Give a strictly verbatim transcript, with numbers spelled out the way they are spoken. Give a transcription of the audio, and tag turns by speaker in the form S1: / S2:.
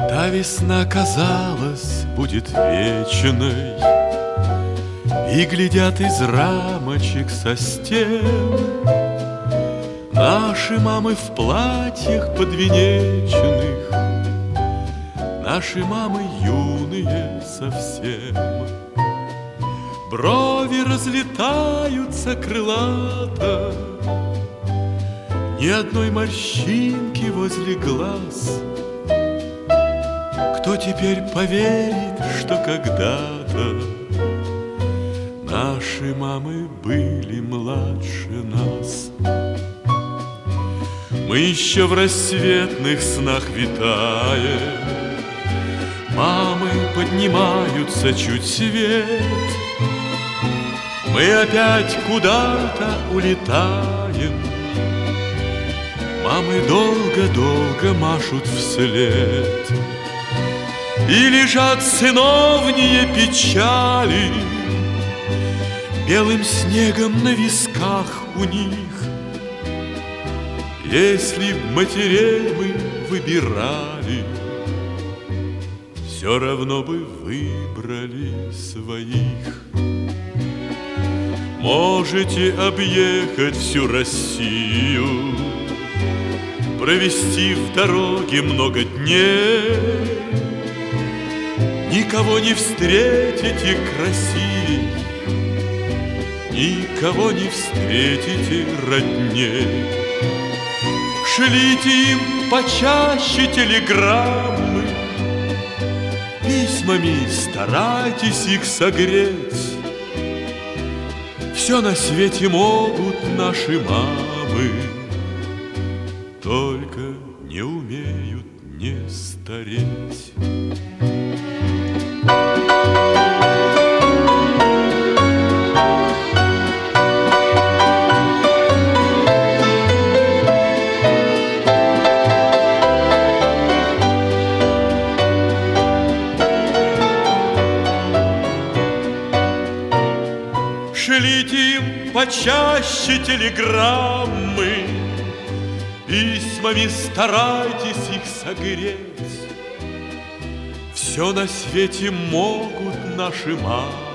S1: Та весна, казалось, будет вечной, и глядят из рамочек со стен наши мамы в платьях подвенечных, наши мамы юные совсем. Брови разлетаются крылато, ни одной морщинки возле глаз. Кто теперь поверит, что когда-то наши мамы были младше нас? Мы еще в рассветных снах витаем, мамы поднимаются чуть свет, мы опять куда-то улетаем, мамы долго-долго машут вслед. И лежат сыновние печали белым снегом на висках у них. Если б матерей мы выбирали, все равно бы выбрали своих. Можете объехать всю Россию, провести в дороге много дней, никого не встретите красивей, никого не встретите родней. Шлите им почаще телеграммы, письмами старайтесь их согреть. Все на свете могут наши мамы, только не умеют не стареть. Шлите им почаще телеграммы, письмами старайтесь их согреть. Все на свете могут наши мамы,